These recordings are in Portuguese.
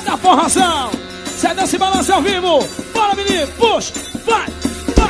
da forração. Cê dança e balança ao vivo. Bora, menino, puxa, vai, vai.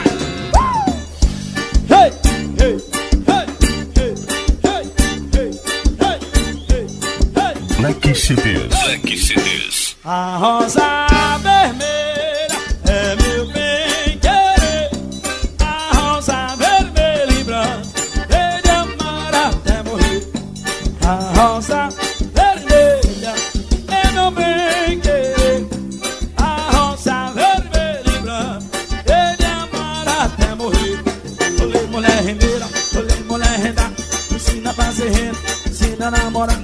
Hey, hey, hey, hey, hey, hey, hey, hey, hey. Black CDs. A rosa vermelha é meu bem-querer. A rosa vermelha e branca, de amar até morrer. A rosa vermelha é meu bem-querer. A rosa vermelha e branca, de amar até morrer. Olhei mulher rendeira, olhei mulher renda. Ensina a fazer renda, ensina a namorar,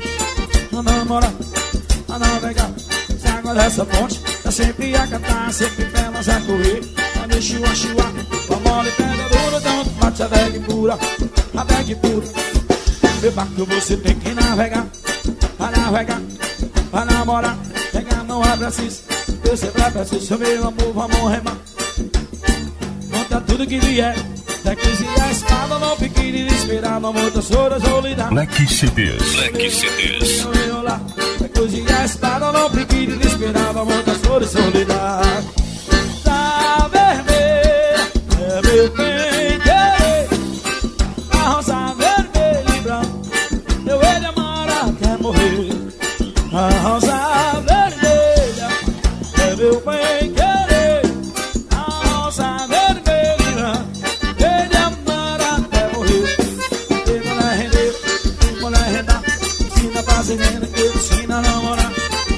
a navegar. Se a água dessa ponte tá sempre a cantar, sempre pelas a correr. Quando chua, chua, com a mole e pedra dura, tanto bate a bag pura, a bag pura. Meu barco você tem que navegar, pra navegar, pra namorar. Pegar não é preciso, eu sempre é preciso. Meu amor, vamos remar. Conta tudo que vier, da crise e a espada, não fique desesperado, amor, da sua solidão. Black CDs. Da cruz e a espada, não fique desesperado, amor, da sua solidão. Tá vermelha, é meu bem-querer. A rosa vermelha e branca, eu hei de amar até morrer. A rosa vermelha é meu bem-querer. A rosa vermelha e branca, hei de amar até morrer. Tem mulher render, tem mulher rendar. Ensina a fazer renda, que eu ensino a namorar,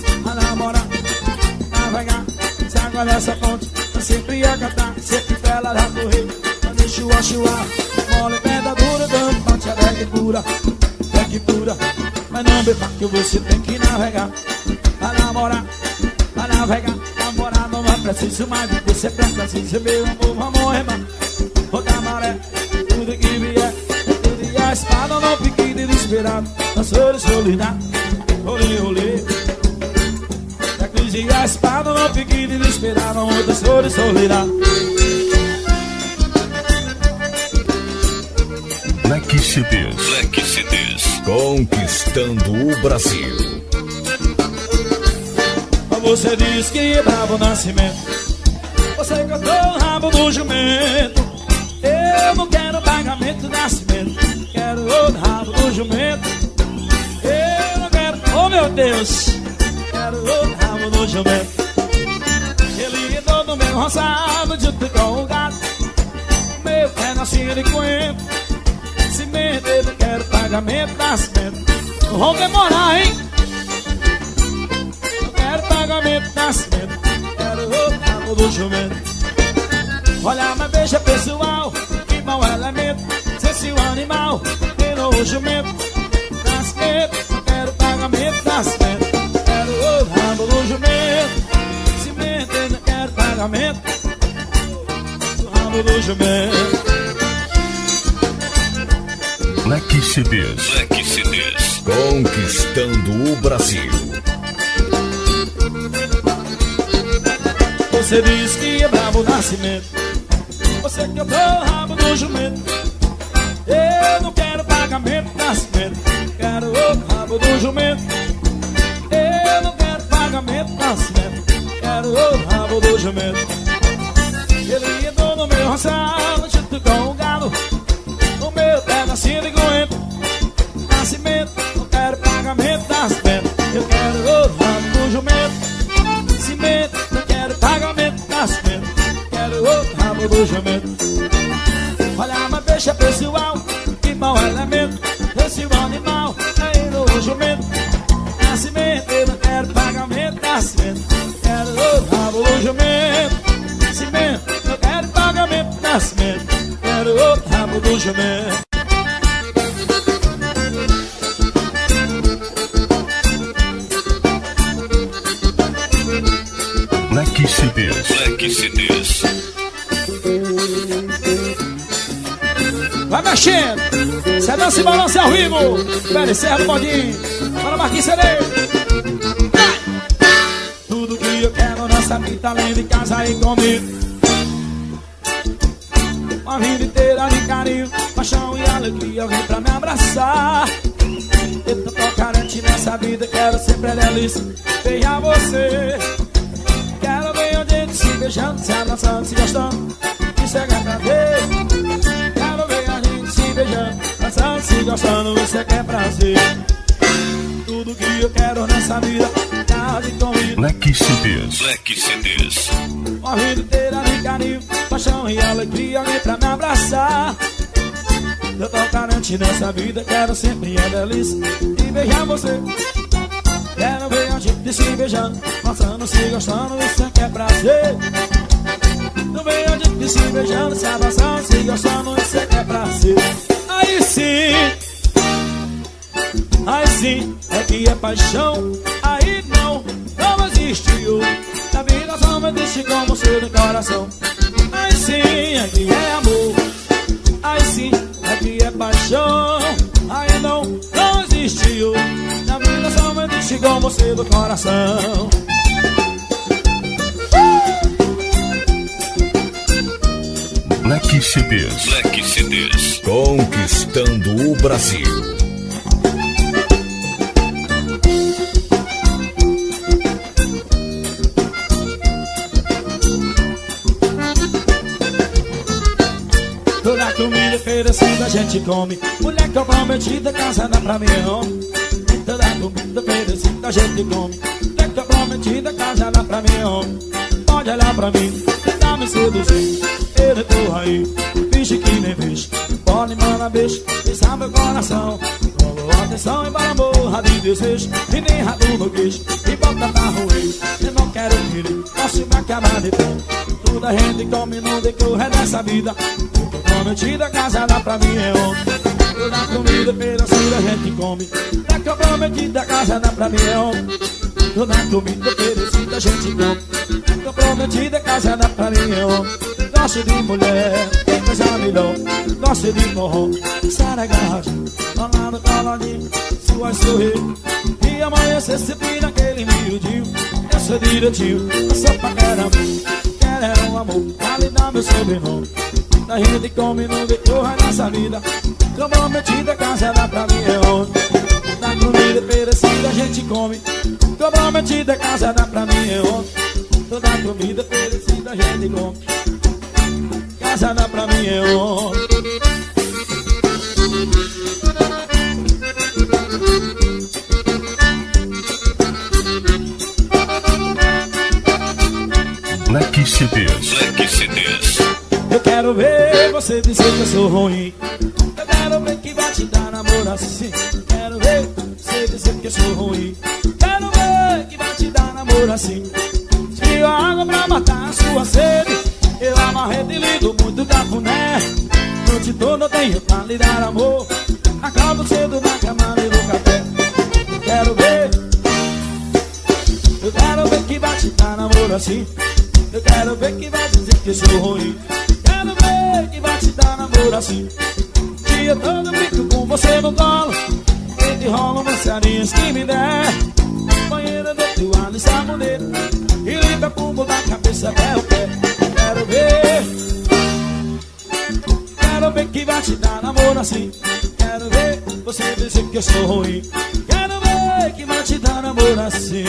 navegar. Se a água dessa fonte tá sempre a cantar, sempre bela a correr. Quando chua, chua, mole, pedra dura, dando bate a bag pura. Mas não beba que você tem que navegar, pra namorar, pra navegar. Namorar não é preciso, mas você precisa. Meu amor, vamos remar, outra maré, tudo que vier. Tudo e a espada, não fique desesperado, na sua solidão. Olê, olê. Da cruz e a espada, não fique desesperado, amor, da sua solidão. Black CDs. Conquistando o Brasil. Você diz que é bravo nascimento, você cortou o rabo do jumento. Eu não quero pagamento de nascimento, quero o rabo do jumento. Eu não quero, oh meu Deus, quero o rabo do jumento. Ele entrou no meu roçado, junto com o gato. Meu pedacinho de coentro, cimento. Eu não quero pagamento de nascimento. Não vão demorar, hein? Pagamento de nascimento, quero o rabo do jumento. Olha, mas veja pessoal, que mau elemento. Se o animal tem no jumento, nascimento, quero pagamento de nascimento. Quero o rabo do jumento, cimento, eu não quero pagamento do rabo do jumento. Black CDs. Conquistando o Brasil. Você diz que é bravo nascimento, você quebrou o rabo do jumento. Eu não quero pagamento de nascimento, quero o rabo do jumento. Eu não quero pagamento de nascimento, quero o rabo do jumento. Ele entrou no meu roçado, junto com o galo, no meu pedacinho de coentro. Nascimento, não quero pagamento de nascimento, eu quero o rabo do jumento. Cimento, não quero pagamento de nascimento, quero o rabo do jumento. Olha, mas deixa pessoal, que mau elemento. Esse animal aí no jumento. Nascimento, eu não quero pagamento de nascimento, quero o rabo do jumento. Cimento, não quero pagamento de nascimento, quero o rabo do jumento. Black CDs. Vai mexendo, cê dança e balança ao vivo. Velho Serra do Bodinho, bora Marquinhos CD. Tudo que eu quero nessa vida, além de casa e comigo. Uma vida inteira de carinho, paixão e alegria, vem pra me abraçar. Eu tô carente nessa nessa vida, quero sempre a delícia beijar você. Quero ver a gente se beijando, se abraçando, se gostando. Isso é prazer. Quero ver a gente se beijando, abraçando, se gostando. Isso é que é prazer. Tudo que eu quero nessa vida, tarde comigo. Leque CDs. Leque CDs. Uma vida inteira de carinho, paixão e alegria, alguém pra me abraçar. Eu tô carente nessa vida, quero sempre a delícia de beijar você. Quero ver a gente se beijando, passando, se gostando, isso é que é prazer. Eu vejo a gente se beijando, se abraçando, se gostando, isso é que é prazer. Aí sim, é que é paixão. Aí não existe outro. Na vida só me existe como você no coração. Aí sim, é que é amor. Aí sim, é que é paixão. Aí não existe outro. Na vida só me existe como você do coração. Leque CDs. Leque CDs. Conquistando o Brasil. Toda comida oferecida a gente come. Mulher comprometida, casada pra mim é homem. Toda comida oferecida a gente come. Mulher comprometida, casada pra mim é homem. Pode olhar pra mim, tentar me seduzir. Eu tô aí, finge que nem vejo. Pode mandar beijo, pensar meu coração. Colou atenção, embora morra de desejo. E nem rato no queixo, e bota pra ruir. Eu não quero querer, posso me acabar de pé. Toda gente come no decorrer dessa vida. Comprometida, casada pra mim é homem. Toda comida oferecida a gente come. É comprometida, casada pra mim é homem. Toda comida oferecida a gente come. É comprometida, casada pra mim é homem. Gosto de mulher, tem coisa melhor. Gosto de morro, estar agarradinho, falando coladinho, suas sorrir. E amanhecer sempre naquele miudinho. Eu sou direitinho, eu sou paquera. Quero um amor, vale dar meu sobrenome. A gente come no decorrer dessa vida. Comprometida, casada pra mim é homem. Da comida oferecida a gente come. Comprometida, casada pra mim é homem. Toda comida oferecida a gente come. Casada pra mim é homem. Leque CDs. Leque CDs. Eu quero ver você dizer que eu sou ruim. Eu quero ver que vai te dar namoro assim. Quero ver você dizer que eu sou ruim. Quero ver que vai te dar namoro assim. Tiro a água pra matar a sua sede. Eu amarrei de lido muito cafuné. Noite toda eu tenho pra lhe dar amor. Acabo cedo na cama e no café. Quero ver. Eu quero ver que vai te dar namoro assim. Eu quero ver que vai dizer que eu sou ruim. Quero ver que vai te dar namoro assim. Dia todo eu brinco com você no colo. E te rolo umas carinhas que me der. Banheira de toalha e sabonete. E limpa pumbo da cabeça até o pé. Quero ver que vai te dar namoro assim. Quero ver você dizer que eu sou ruim. Quero ver que vai te dar namoro assim.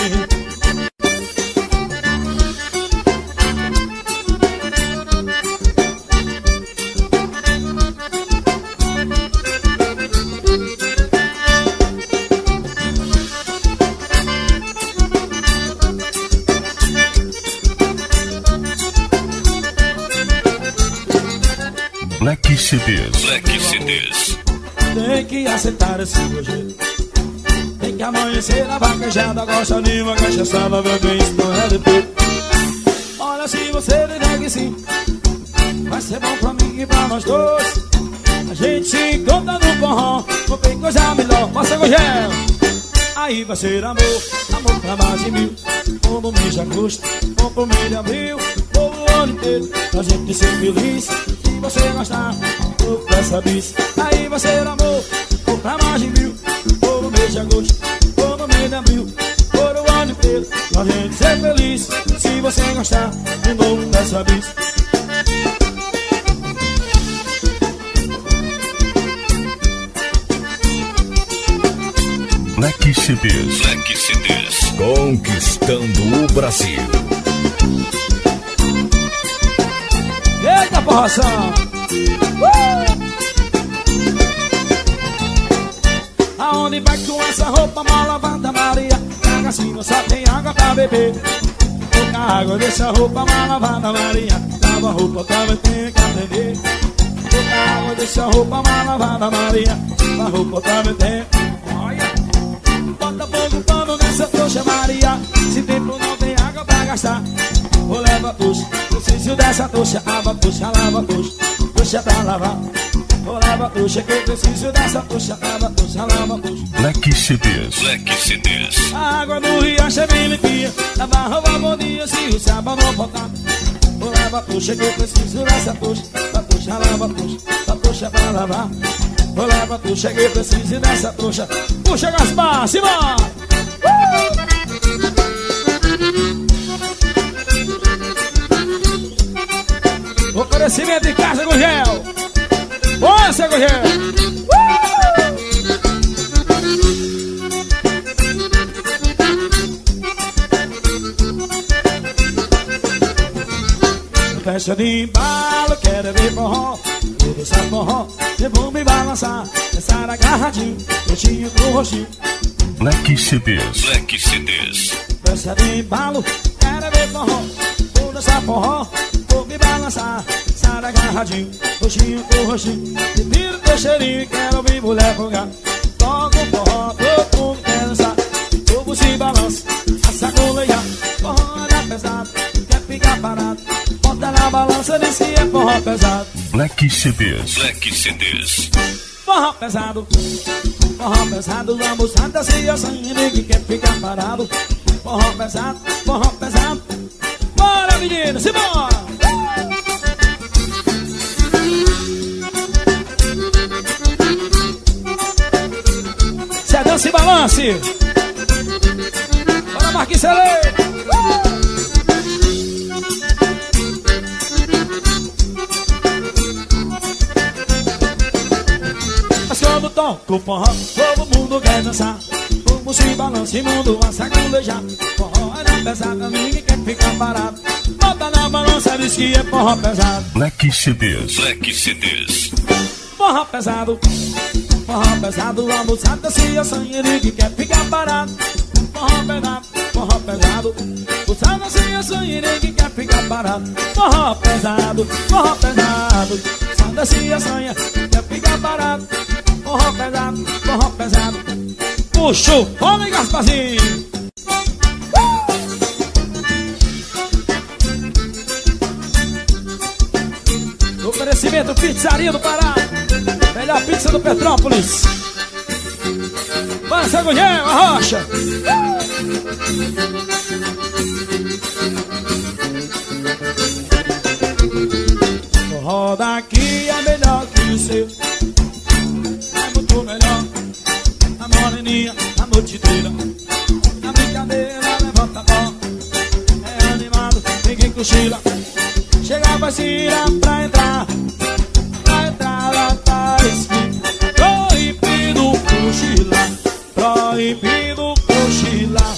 Leque CDs. Leque CDs. Tem que aceitar esse meu jeito. Tem que amanhecer na vaquejada. Gosta de uma cachaçada, meu bem, isso não é defeito. Olha, se você disser que sim, vai ser bom pra mim e pra nós dois. A gente se encontra no forró, não tem coisa melhor. Passa com gel. Aí vai ser amor, amor pra mais de mil. Como mês de agosto, ou pro mês de abril, ou o ano inteiro, pra gente ser feliz. Se você gostar, ou dessa bis. Aí vai ser amor, ou pra mais de mil. Ou no mês de agosto, ou no mês de abril, ou o ano inteiro, pra gente ser feliz. Se você gostar, de novo dessa bis. Black CDs. Black CDs. Conquistando o Brasil. Eita, porração! Aonde vai com essa roupa mal lavada, Maria? Traga assim, só tem água pra beber. Pouca água, deixa a roupa mal lavada, Maria. Lava a roupa, talvez tenha que aprender. Pouca água, deixa a roupa mal lavada, Maria. Lava a roupa, talvez tenha. Olha, bota fogo, pano nessa trouxa, Maria. Se tempo não tem água pra gastar, vou levar a trouxa. Preciso dessa trouxa, lava a trouxa, lava a trouxa. Trouxa pra lavar. Vou lavar a trouxa, que eu preciso dessa trouxa. Lava a trouxa, lava a trouxa. Black CDs. Black CDs. A água do riacho é bem limpinha. Lava a roupa bom dia, se o sábado não faltar. Vou lavar a trouxa, que eu preciso dessa trouxa. A trouxa, lava a trouxa. A trouxa pra lavar. Vou lavar a trouxa, que eu preciso dessa trouxa. Puxa, Gaspar, Simão! Oferecimento em casa, Gugel. Bora, seu Gugel. Festa de embalo, quero ver forró. Vou dançar forró, eu vou me balançar. Dançar agarradinho, peixinho pro roxinho. Black CDs. Black CDs. Festa de embalo, quero ver forró. Vou dançar forró, vou me balançar. Dançar agarradinho, roxinho pro roxinho. Me tiro teu cheirinho e quero ouvir mulher folgar. Toca o forró, todo mundo quer dançar. O povo se balança, a sacoleia. Forró anda pesado, quer ficar parado. Bota na balança, diz que é forró pesado. Black CDs. Black CDs. Forró pesado, a moçada se assanha, ninguém quer ficar parado. Forró pesado, bora menino, simbora! Se dança e balance! Bora, Marquinhos Celê! Quando toca o forró, todo mundo quer dançar. Como se balança e mundo a saculejar. Forró é pesado, ninguém quer ficar parado. Bota na balança, diz que é forró pesado. Black CDs. Black CDs. Forró pesado, a moçada se assanha, ninguém quer ficar parado. Forró pesado, moçada se assanha, ninguém quer ficar parado. Forró pesado, moçada se assanha, quer ficar parado. Forró pesado. Puxou, olha aí, Gasparzinho. Oferecimento Pizzaria do Pará. Melhor pizza do Petrópolis. Bora, São Gugel, a rocha. Forró daqui é melhor que o seu. Muito melhor, a moreninha, a multidão. A brincadeira levanta a bola. É animado, ninguém cochila. Chega vai tirar pra entrar lá tá escrito. Proibido cochilar, proibido cochilar.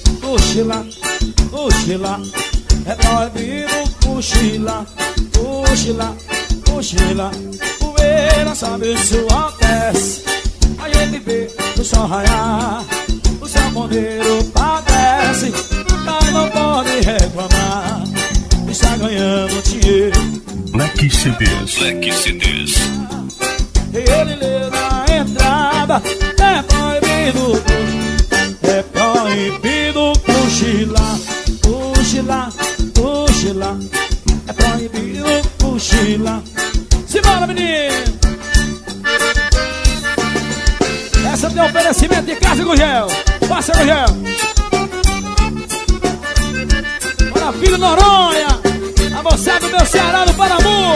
Cochilar, é proibido cochilar. Cochilar. Poeira sabe o suor desce. A gente vê o sol raiar. O seu pondeiro padece, mas não pode reclamar. Está ganhando dinheiro. Black CDs. Black CDs. Ele lê na entrada. É proibido cochilar. É proibido cochilar. Simbora, menino! Essa tem oferecimento de casa, Gugel. Passa, Gugel. Bora, filho Noronha. A moçada do meu Ceará, do Paramu.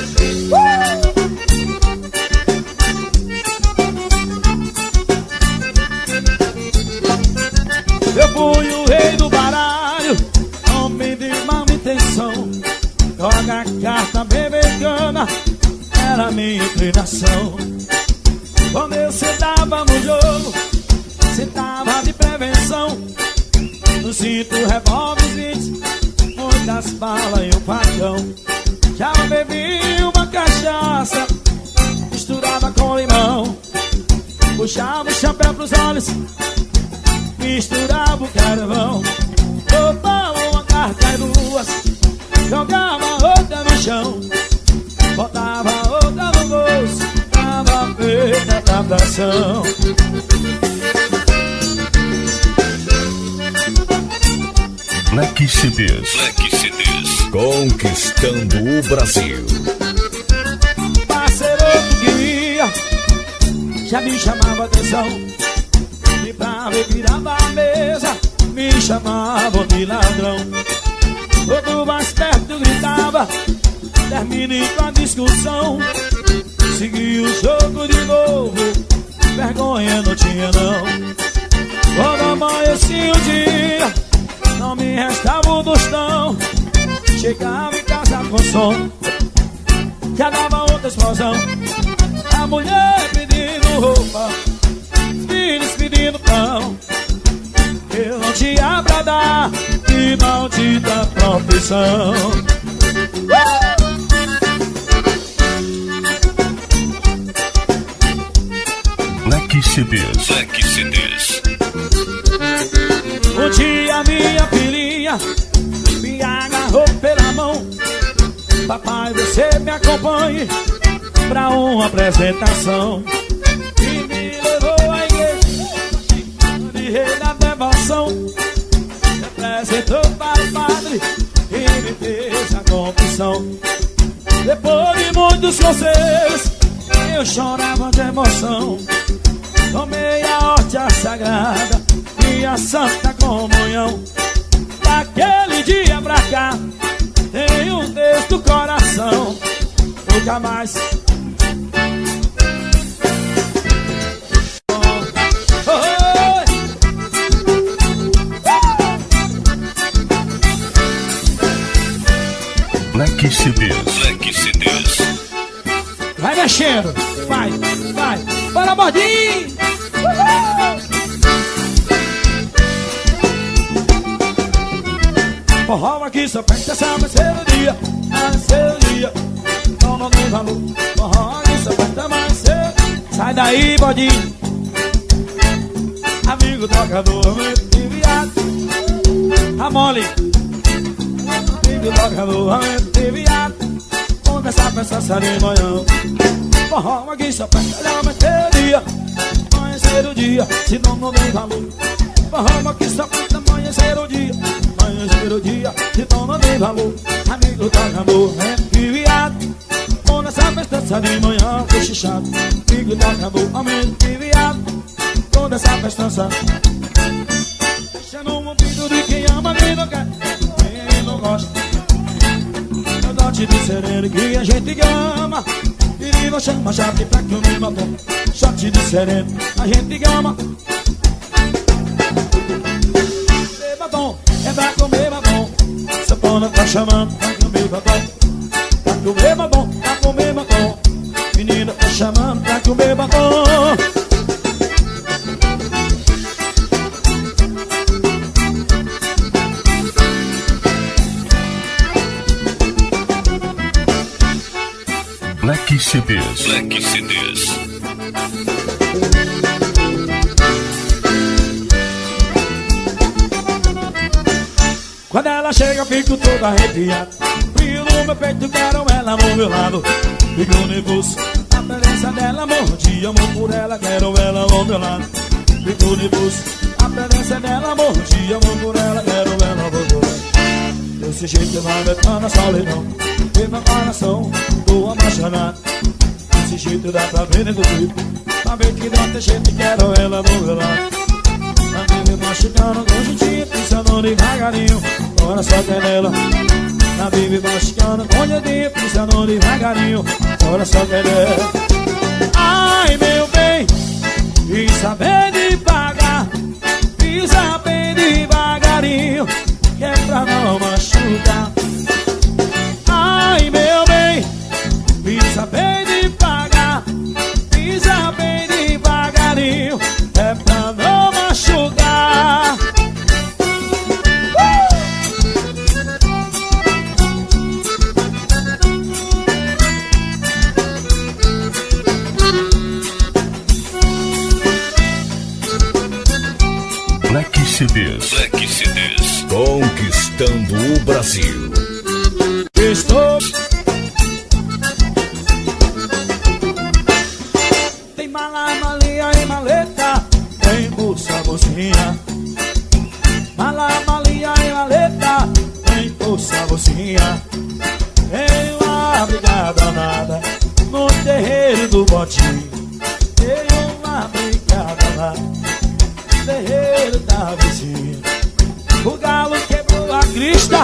Eu fui o rei do baralho, homem de má intenção. Joga carta bebecana, era a minha inclinação. Quando eu sentava no jogo, sentava revólver, muitas balas e um facão. Já bebi uma cachaça misturada com limão. Puxava o chapéu pros olhos, misturava o carvão. Roubava uma carta e duas, jogava outra no chão, botava outra no bolso, tava feita a captação. Black CDs. Conquistando o Brasil. Parceiro do guia já me chamava atenção, e pra ver virava a mesa me chamavam de ladrão. Quando mais perto gritava, termine com a discussão. Segui o jogo de novo, vergonha não tinha não. Quando amanhecia o dia, não me restava um tostão. Chegava em casa com som, já dava outra explosão. A mulher pedindo roupa, os filhos pedindo pão. Eu não tinha pra dar, que maldita profissão. Black CDs. Um dia minha filhinha me agarrou pela mão. Papai, você me acompanhe pra uma apresentação. E me levou à igreja de rei da devoção. Me apresentou para o padre e me fez a confissão. Depois de muitos conselhos, eu chorava de emoção. Tomei a hóstia sagrada e a santa comunhão. Daquele dia pra cá, tenho um Deus do coração. Nunca mais. Black CDs. Vai mexendo, vai. Bora, Bordinho! Forró aqui só presta essa amanhecer o dia. Não tem valor. Forró aqui só presta amanhecer. Sai daí, Bordinho. Amigo tocador, amigo de viado. A mole. Amigo tocador, amigo de viado. Vamos começar com essa cerimonião. Forró aqui só presta amanhecer o dia. Amanhecer o dia, senão não tem valor. Forró aqui só presta amanhecer o dia. Amanhecer o dia, senão não tem valor. Amigo tocador, amigo de viado. Vamos nessa festança de manhã, puxa chato. Amigo tocador, amigo de viado. Toda essa festança deixa no ouvido de quem ama, quem não quer, quem não gosta. Eu dote de sereno que a gente ama. E não chama chave pra que eu me matou. Shot de sereno, a gente gama. Beba bom, é pra comer batom. Sapona tá chamando pra comer batom. Pra comer batom, pra comer batom. Menina tá chamando pra comer batom. Black CDs. Quando ela chega, fico todo arrepiado. Frio no meu peito, quero ela ao meu lado. Fico nervoso, a presença dela, morro de amor por ela. Quero ela ao meu lado. Fico nervoso, a presença dela, morro de amor por ela. Quero ela ao meu lado. Desse jeito vai metendo a solidão. E meu coração, tô apaixonado. Desse jeito dá pra ver dentro do clipe. Pra ver que não tem jeito, quero ela ao meu lado. Na Bíblia machucando com jeitinho, pisando devagarinho. Agora só quer ela. Na Bíblia machucando com jeitinho, pisando devagarinho. Agora só quer ela. Ai meu bem, pisa bem devagar. Pisa bem devagarinho, que é pra não machucar. Ai meu bem, pisa bem devagar. Pisa bem devagarinho, é pra não machucar. CDs. Black CDs. Conquistando o Brasil. Estou. Tem mala, malinha e maleta, tem bolsa, bolsinha. Mala, malinha e maleta, tem bolsa, bolsinha. Tem uma briga danada no terreiro do Botinho. Tem uma briga danada no terreiro da vizinha. O galo quebrou a crista.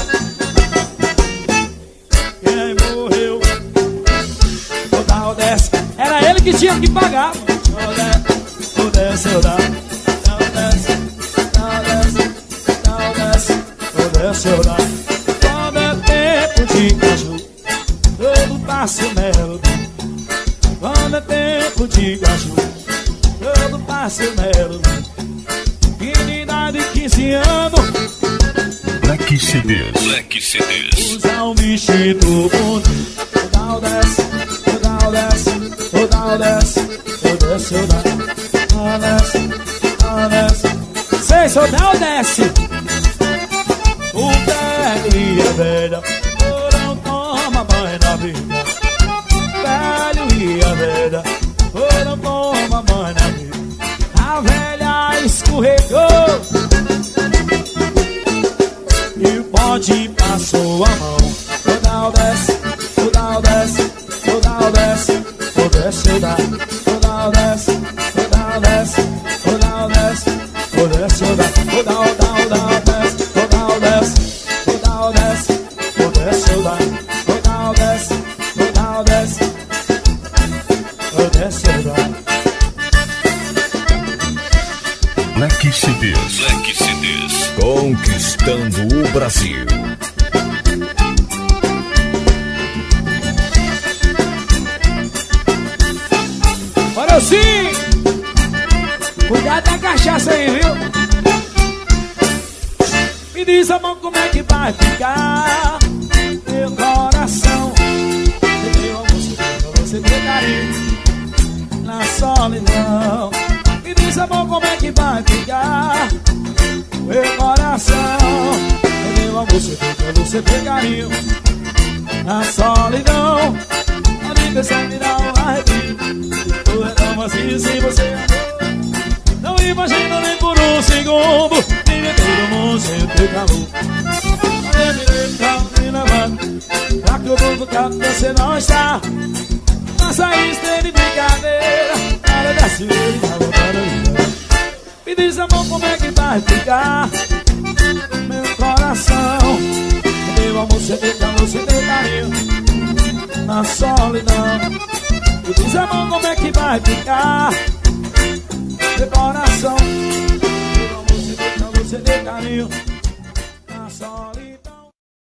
Quem morreu? O da Odessa. Era ele que tinha que pagar. O desce, o da Odessa. O desce, o da. Quando é tempo de caju, todo passa o mel. Quando é tempo de caju, todo passa o mel. Menina de 15 anos, Black CDs. Black CDs. usa um vestido bonito. O da Odessa, o da Odessa, o da Odessa, o desce, o da Odessa, Odessa. Sei, sou da Odessa. O velho e a velha não toma banho na vida. Velho e a velha não toma banho na vida. A velha escorregou e o bode passou a mão. O da Odessa, o da Odessa, o da Odessa, o desce, o da Odessa, o da Odessa, o da Odessa, o desce, o da Odessa, o da Odessa, o da Odessa, o da Odessa, o desce, o da Odessa, o da Odessa, o desce, o da. Black CDs. Black CDs. Conquistando o Brasil. Olha sim! Cuidado da cachaça aí, viu? Me diz, amor, como é que vai ficar meu coração? Eu amo você ter carinho na solidão. Me diz, amor, como é que vai ficar meu coração? Eu amo você ter carinho na solidão. A vida sem me dá um arrepio. Tu é tão assim sem você, amor. Não imagino nem por um segundo viver todo mundo sem o teu calor. Eu me lembro me levando pra que o mundo cabe você não está. Faça isso de brincadeira. Para desse jeito, tá voltando. Me diz, amor, como é que vai ficar meu coração? Meu amor, você tem calor, você tem carinho na solidão. Me diz, amor, como é que vai ficar meu coração? Meu amor, você tem calor, você tem carinho